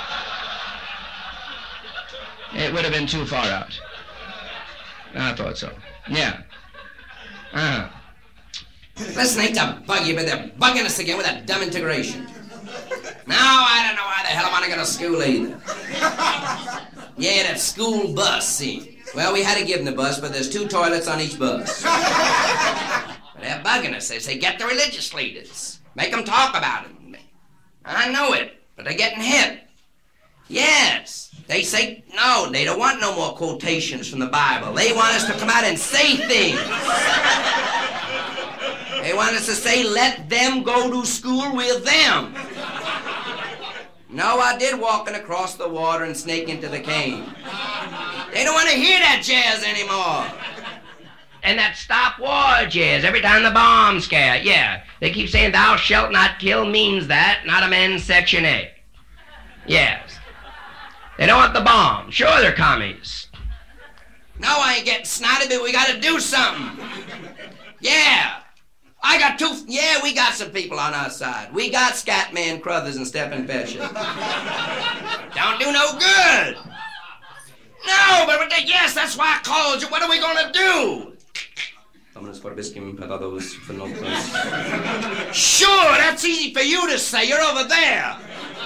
It would have been too far out. I thought so. Yeah. Uh-huh. Listen, I hate to bug you, but they're bugging us again with that dumb integration. Now I don't know why the hell I'm not going to school either. Yeah, that school bus scene. Well, we had to give them the bus, but there's 2 toilets on each bus. But they're bugging us. They say, get the religious leaders. Make them talk about it. I know it, but they're getting hit. Yes. They say, no, they don't want no more quotations from the Bible. They want us to come out and say things. They want us to say, let them go to school with them. No, I did walking across the water and snake into the cane. They don't want to hear that jazz anymore. And that stop war jazz every time the bombs scare. Yeah, they keep saying thou shalt not kill means that, not amend Section 8. Yes. They don't want the bomb. Sure, they're commies. No, I ain't getting snotty, but we got to do something. Yeah. We got some people on our side. We got Scatman Crothers and Stephen Pesci. Don't do no good. No, but yes, that's why I called you. What are we gonna do? Sure, that's easy for you to say. You're over there.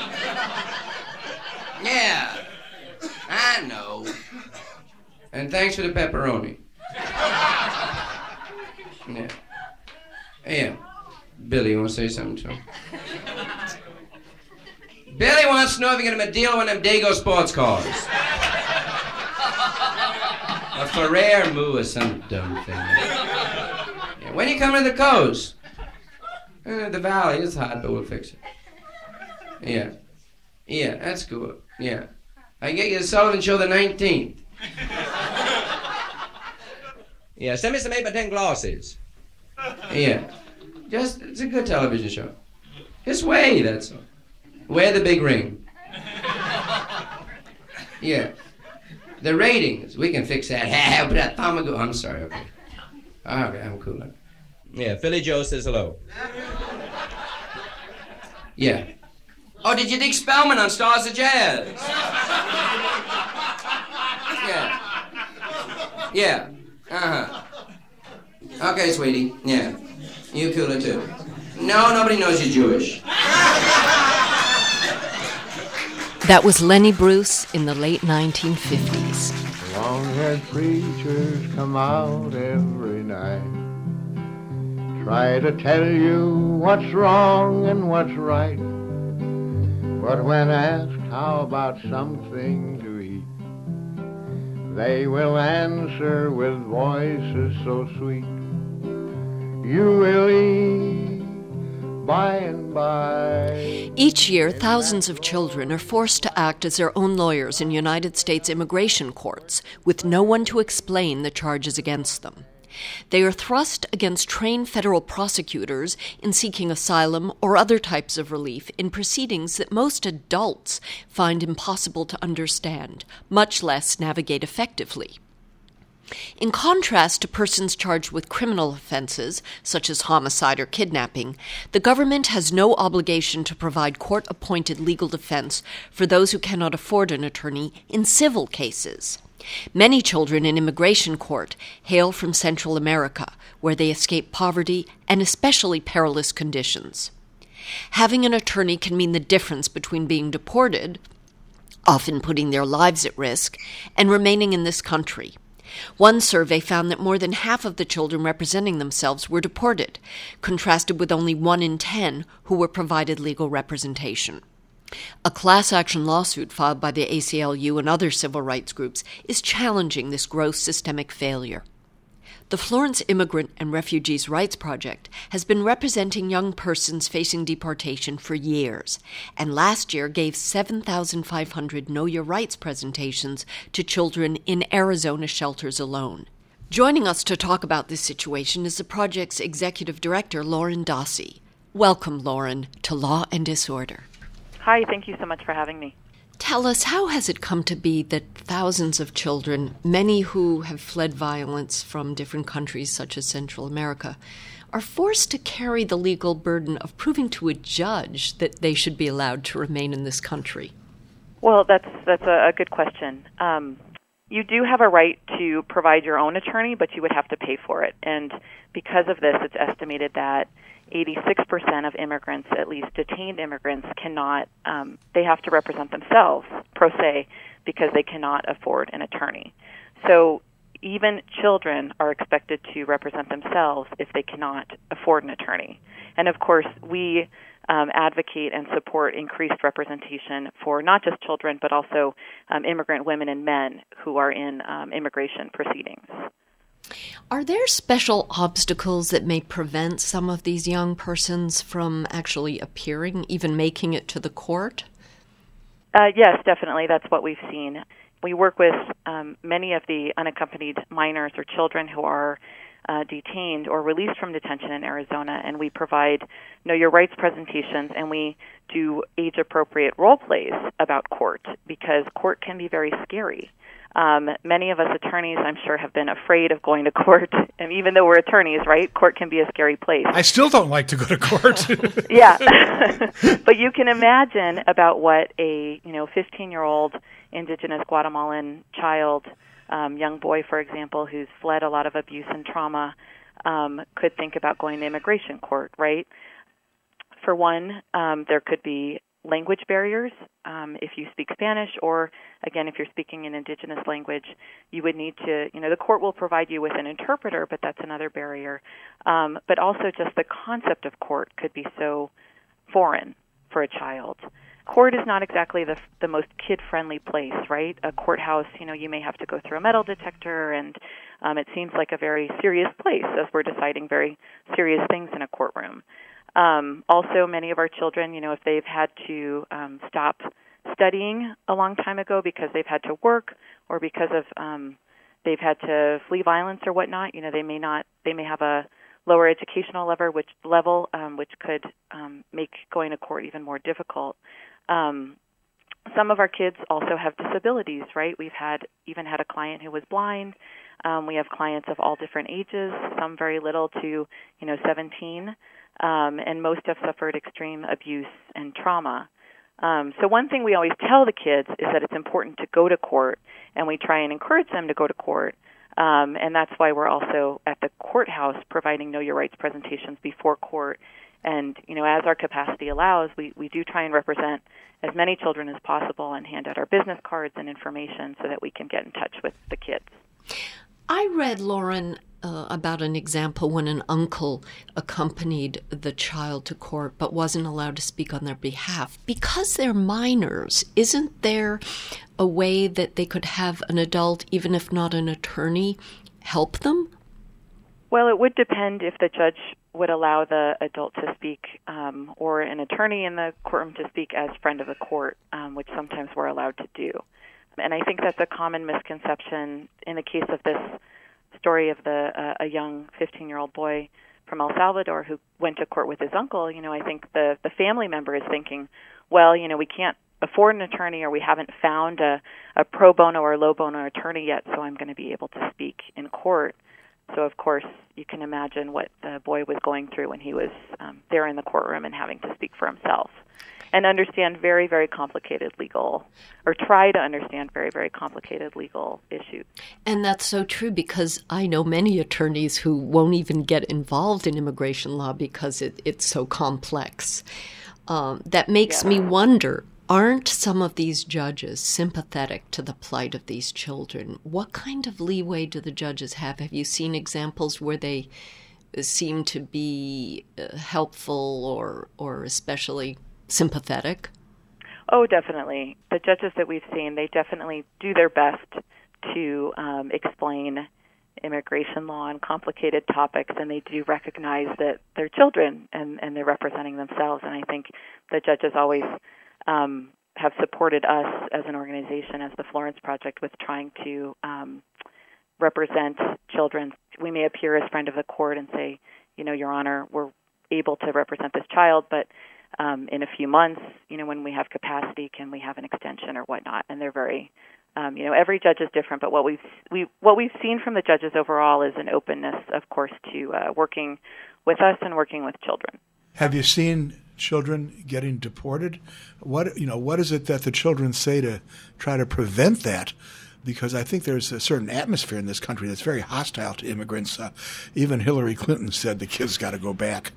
Yeah, I know. And thanks for the pepperoni. Yeah. Yeah. Billy, you want to say something to him? Billy wants to know if you get him a deal on one of them Dago sports cars. A Ferrer Moo or some dumb thing. Yeah. When you come to the coast? The valley is hot, but we'll fix it. Yeah. Yeah, that's good. Yeah. I can get you the Sullivan Show the 19th. Yeah, send me some 8x10 glasses. Yeah. It's a good television show. Just weigh, that's all. Wear the big ring. Yeah. The ratings, we can fix that. I'm sorry, okay. Okay, I'm cool. Yeah, Philly Joe says hello. Yeah. Oh, did you dig Spellman on Stars of Jazz? Yeah. Yeah. Uh-huh. Okay, sweetie. Yeah. You cool it too. No, nobody knows you're Jewish. That was Lenny Bruce in the late 1950s. Long-haired preachers come out every night, try to tell you what's wrong and what's right. But when asked how about something to eat, they will answer with voices so sweet, you will eat by and by. Each year, thousands of children are forced to act as their own lawyers in United States immigration courts, with no one to explain the charges against them. They are thrust against trained federal prosecutors in seeking asylum or other types of relief in proceedings that most adults find impossible to understand, much less navigate effectively. In contrast to persons charged with criminal offenses, such as homicide or kidnapping, the government has no obligation to provide court-appointed legal defense for those who cannot afford an attorney in civil cases. Many children in immigration court hail from Central America, where they escape poverty and especially perilous conditions. Having an attorney can mean the difference between being deported, often putting their lives at risk, and remaining in this country. One survey found that more than half of the children representing themselves were deported, contrasted with only 1 in 10 who were provided legal representation. A class action lawsuit filed by the ACLU and other civil rights groups is challenging this gross systemic failure. The Florence Immigrant and Refugees Rights Project has been representing young persons facing deportation for years, and last year gave 7,500 Know Your Rights presentations to children in Arizona shelters alone. Joining us to talk about this situation is the project's executive director, Lauren Dossi. Welcome, Lauren, to Law and Disorder. Hi, thank you so much for having me. Tell us, how has it come to be that thousands of children, many who have fled violence from different countries such as Central America, are forced to carry the legal burden of proving to a judge that they should be allowed to remain in this country? Well, that's a good question. You do have a right to provide your own attorney, but you would have to pay for it. And because of this, it's estimated that 86% of immigrants, at least detained immigrants, cannot, they have to represent themselves, pro se, because they cannot afford an attorney. So even children are expected to represent themselves if they cannot afford an attorney. And of course, we advocate and support increased representation for not just children, but also immigrant women and men who are in immigration proceedings. Are there special obstacles that may prevent some of these young persons from actually appearing, even making it to the court? Yes, definitely. That's what we've seen. We work with many of the unaccompanied minors or children who are detained or released from detention in Arizona, and we provide Know Your Rights presentations, and we do age-appropriate role plays about court, because court can be very scary. Many of us attorneys, I'm sure, have been afraid of going to court. And even though we're attorneys, right, court can be a scary place. I still don't like to go to court. Yeah. But you can imagine about what a 15-year-old indigenous Guatemalan child, young boy, for example, who's fled a lot of abuse and trauma, could think about going to immigration court, right? For one, there could be language barriers. If you speak Spanish, or again, if you're speaking an indigenous language, you would need to, the court will provide you with an interpreter, but that's another barrier. But also just the concept of court could be so foreign for a child. Court is not exactly the most kid-friendly place, right? A courthouse, you may have to go through a metal detector, and it seems like a very serious place as we're deciding very serious things in a courtroom. Also, many of our children, if they've had to stop studying a long time ago because they've had to work or because of they've had to flee violence or whatnot, they may have a lower educational level, which could make going to court even more difficult. Some of our kids also have disabilities, right? We've even had a client who was blind. We have clients of all different ages, some very little to 17. And most have suffered extreme abuse and trauma. So one thing we always tell the kids is that it's important to go to court, and we try and encourage them to go to court. And that's why we're also at the courthouse providing Know Your Rights presentations before court. And, as our capacity allows, we do try and represent as many children as possible and hand out our business cards and information so that we can get in touch with the kids. I read, Lauren, about an example when an uncle accompanied the child to court but wasn't allowed to speak on their behalf. Because they're minors, isn't there a way that they could have an adult, even if not an attorney, help them? Well, it would depend if the judge would allow the adult to speak or an attorney in the courtroom to speak as friend of the court, which sometimes we're allowed to do. And I think that's a common misconception in the case of this story of a young 15-year-old boy from El Salvador who went to court with his uncle. I think the family member is thinking, well, we can't afford an attorney, or we haven't found a pro bono or low bono attorney yet, so I'm going to be able to speak in court. So, of course, you can imagine what the boy was going through when he was there in the courtroom and having to speak for himself and understand very, very complicated legal, or try to understand very, very complicated legal issues. And that's so true, because I know many attorneys who won't even get involved in immigration law because it's so complex. That makes me wonder, aren't some of these judges sympathetic to the plight of these children? What kind of leeway do the judges have? Have you seen examples where they seem to be helpful or especially sympathetic? Oh, definitely. The judges that we've seen, they definitely do their best to explain immigration law and complicated topics, and they do recognize that they're children and they're representing themselves. And I think the judges always have supported us as an organization, as the Florence Project, with trying to represent children. We may appear as friend of the court and say, Your Honor, we're able to represent this child, but in a few months, when we have capacity, can we have an extension or whatnot? And they're very, every judge is different. But what we've seen from the judges overall is an openness, of course, to working with us and working with children. Have you seen children getting deported? What is it that the children say to try to prevent that? Because I think there's a certain atmosphere in this country that's very hostile to immigrants. Even Hillary Clinton said the kids got to go back.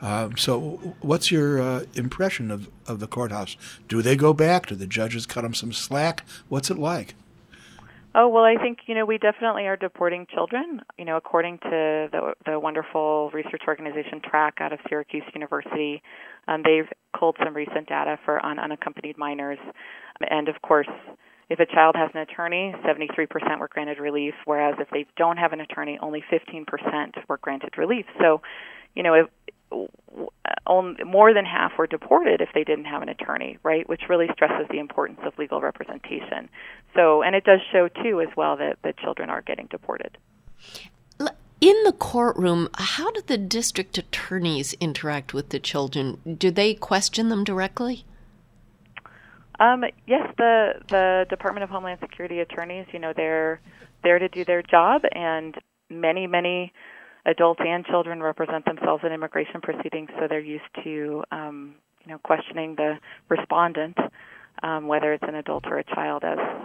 So what's your impression of the courthouse? Do they go back? Do the judges cut them some slack? What's it like? Oh, well, I think, we definitely are deporting children. According to the wonderful research organization TRAC out of Syracuse University, they've culled some recent data on unaccompanied minors. And, of course, if a child has an attorney, 73% were granted relief, whereas if they don't have an attorney, only 15% were granted relief. So, more than half were deported if they didn't have an attorney, right, which really stresses the importance of legal representation. So, and it does show, too, as well, that the children are getting deported. In the courtroom, how do the district attorneys interact with the children? Do they question them directly? Yes, the Department of Homeland Security attorneys, they're there to do their job, and many adults and children represent themselves in immigration proceedings, so they're used to, questioning the respondent, whether it's an adult or a child,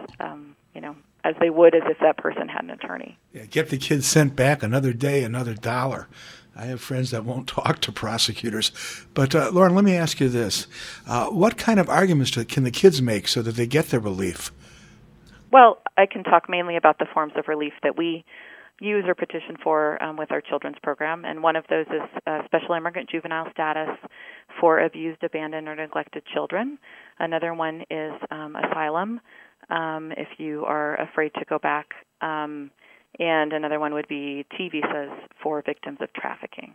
as they would as if that person had an attorney. Yeah, get the kids sent back another day, another dollar. I have friends that won't talk to prosecutors. But, Lauren, let me ask you this. What kind of arguments can the kids make so that they get their relief? Well, I can talk mainly about the forms of relief that we use or petition for with our children's program, and one of those is special immigrant juvenile status for abused, abandoned, or neglected children. Another one is asylum, if you are afraid to go back. And another one would be T visas for victims of trafficking.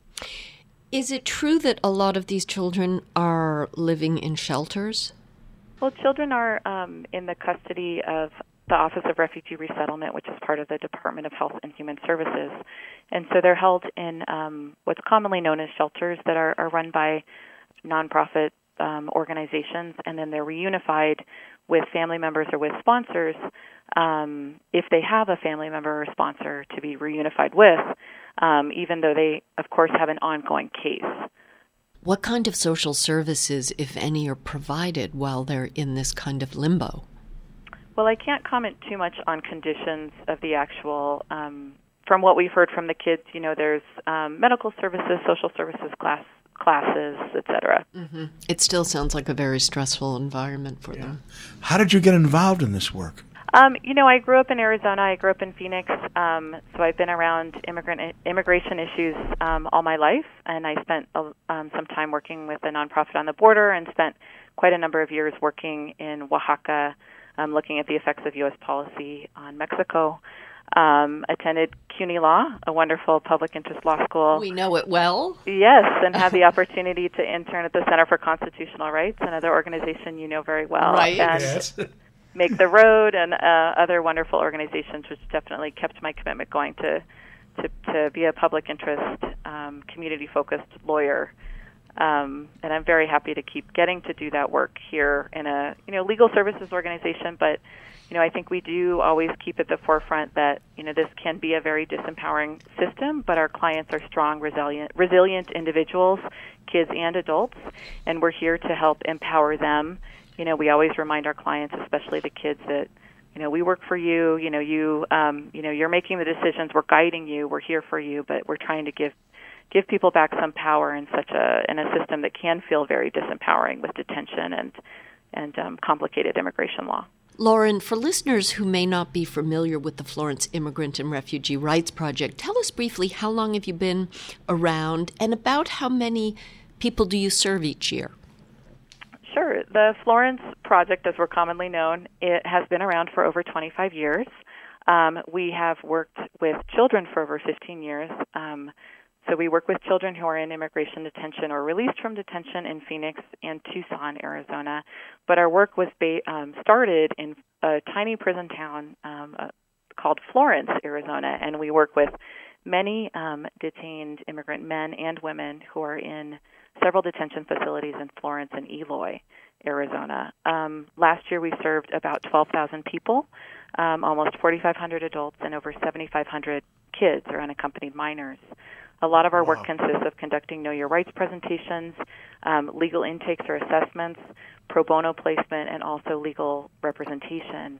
Is it true that a lot of these children are living in shelters? Well, children are in the custody of the Office of Refugee Resettlement, which is part of the Department of Health and Human Services. And so they're held in what's commonly known as shelters that are run by nonprofit organizations, and then they're reunified with family members or with sponsors, if they have a family member or sponsor to be reunified with, even though they, of course, have an ongoing case. What kind of social services, if any, are provided while they're in this kind of limbo? Well, I can't comment too much on conditions of the actual, from what we've heard from the kids, there's medical services, social services classes, etc. Mm-hmm. It still sounds like a very stressful environment for them. How did you get involved in this work? I grew up in Arizona. I grew up in Phoenix, so I've been around immigration issues all my life, and I spent some time working with a nonprofit on the border and spent quite a number of years working in Oaxaca, looking at the effects of U.S. policy on Mexico. Attended CUNY Law, a wonderful public interest law school. We know it well. Yes, and had the opportunity to intern at the Center for Constitutional Rights, another organization you know very well. Right. And Yes. Make the Road and other wonderful organizations, which definitely kept my commitment going to be a public interest, community-focused lawyer. And I'm very happy to keep getting to do that work here in a legal services organization, but I think we do always keep at the forefront that, this can be a very disempowering system, but our clients are strong, resilient individuals, kids and adults, and we're here to help empower them. We always remind our clients, especially the kids, that, we work for you, you're making the decisions, we're guiding you, we're here for you, but we're trying to give people back some power in a system that can feel very disempowering with detention and complicated immigration law. Lauren, for listeners who may not be familiar with the Florence Immigrant and Refugee Rights Project, tell us briefly how long have you been around and about how many people do you serve each year? Sure. The Florence Project, as we're commonly known, it has been around for over 25 years. We have worked with children for over 15 years. So we work with children who are in immigration detention or released from detention in Phoenix and Tucson, Arizona. But our work was started in a tiny prison town called Florence, Arizona, and we work with many detained immigrant men and women who are in several detention facilities in Florence and Eloy, Arizona. Last year we served about 12,000 people, almost 4,500 adults, and over 7,500 kids or unaccompanied minors. A lot of our work consists of conducting Know Your Rights presentations, legal intakes or assessments, pro bono placement, and also legal representation.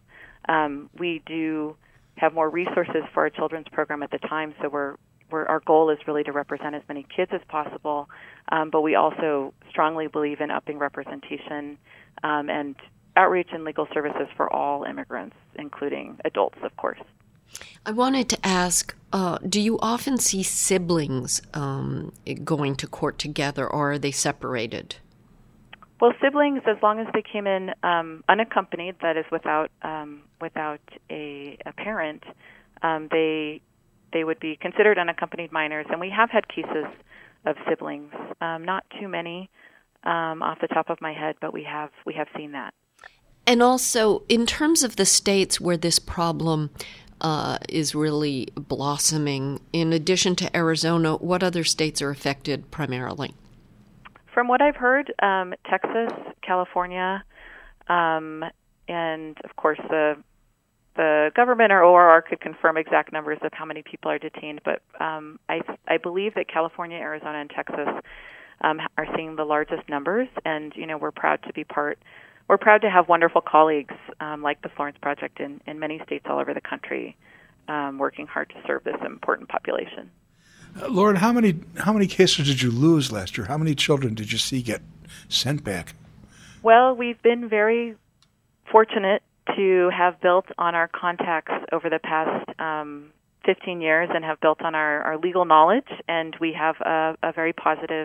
We do have more resources for our children's program at the time, so our goal is really to represent as many kids as possible, but we also strongly believe in upping representation and outreach and legal services for all immigrants, including adults, of course. I wanted to ask, do you often see siblings going to court together, or are they separated? Well, siblings, as long as they came in unaccompanied, that is without a parent, they would be considered unaccompanied minors. And we have had cases of siblings, not too many off the top of my head, but we have seen that. And also, in terms of the states where this problem is really blossoming, in addition to Arizona, what other states are affected primarily? From what I've heard, Texas, California, And of course, the government or ORR could confirm exact numbers of how many people are detained, but I believe that California, Arizona, and Texas are seeing the largest numbers, and we're proud to be part. We're proud to have wonderful colleagues like the Florence Project in many states all over the country, working hard to serve this important population. Lauren, how many cases did you lose last year? How many children did you see get sent back? Well, we've been very fortunate to have built on our contacts over the past 15 years and have built on our legal knowledge, and we have a very positive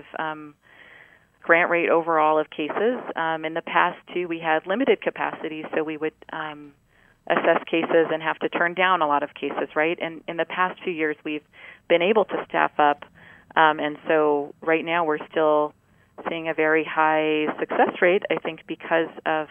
grant rate overall of cases. In the past, too, we had limited capacity, so we would assess cases and have to turn down a lot of cases, right? And in the past few years, we've been able to staff up, and so right now we're still seeing a very high success rate, I think, because of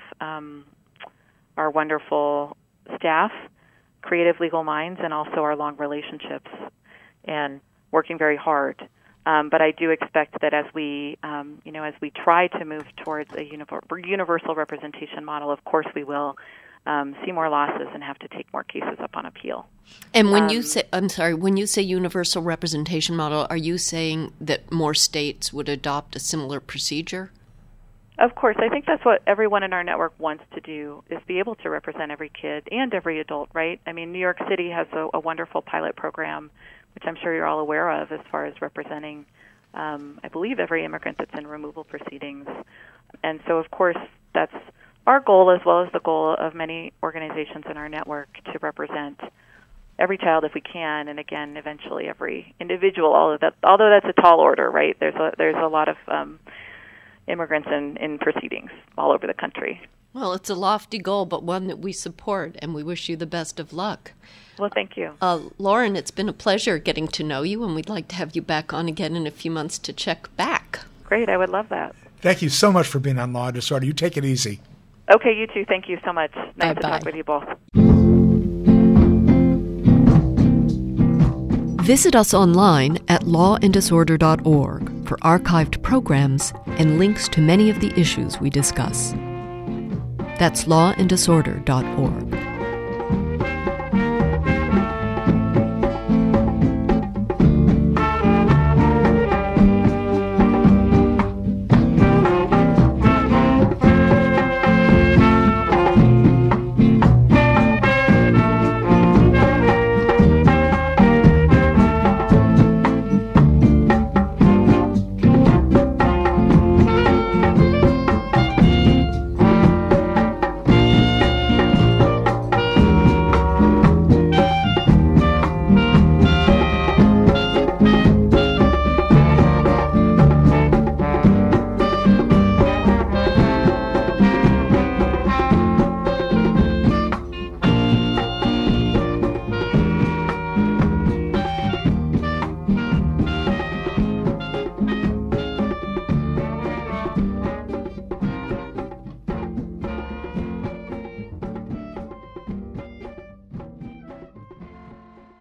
our wonderful staff, creative legal minds, and also our long relationships, and working very hard. But I do expect that as we try to move towards a universal representation model, of course we will see more losses and have to take more cases up on appeal. And when you say universal representation model, are you saying that more states would adopt a similar procedure? Of course. I think that's what everyone in our network wants to do, is be able to represent every kid and every adult, right? I mean, New York City has a wonderful pilot program, which I'm sure you're all aware of, as far as representing, I believe, every immigrant that's in removal proceedings. And so, of course, that's our goal, as well as the goal of many organizations in our network, to represent every child if we can, and again, eventually every individual. Although that's a tall order, right? There's a lot of immigrants in proceedings all over the country. Well, it's a lofty goal, but one that we support, and we wish you the best of luck. Well, thank you. Lauren, it's been a pleasure getting to know you, and we'd like to have you back on again in a few months to check back. Great, I would love that. Thank you so much for being on Law and Disorder. You take it easy. Okay, you too. Thank you so much. Nice Bye-bye. to talk with you both. Visit us online at lawanddisorder.org for archived programs and links to many of the issues we discuss. That's lawanddisorder.org.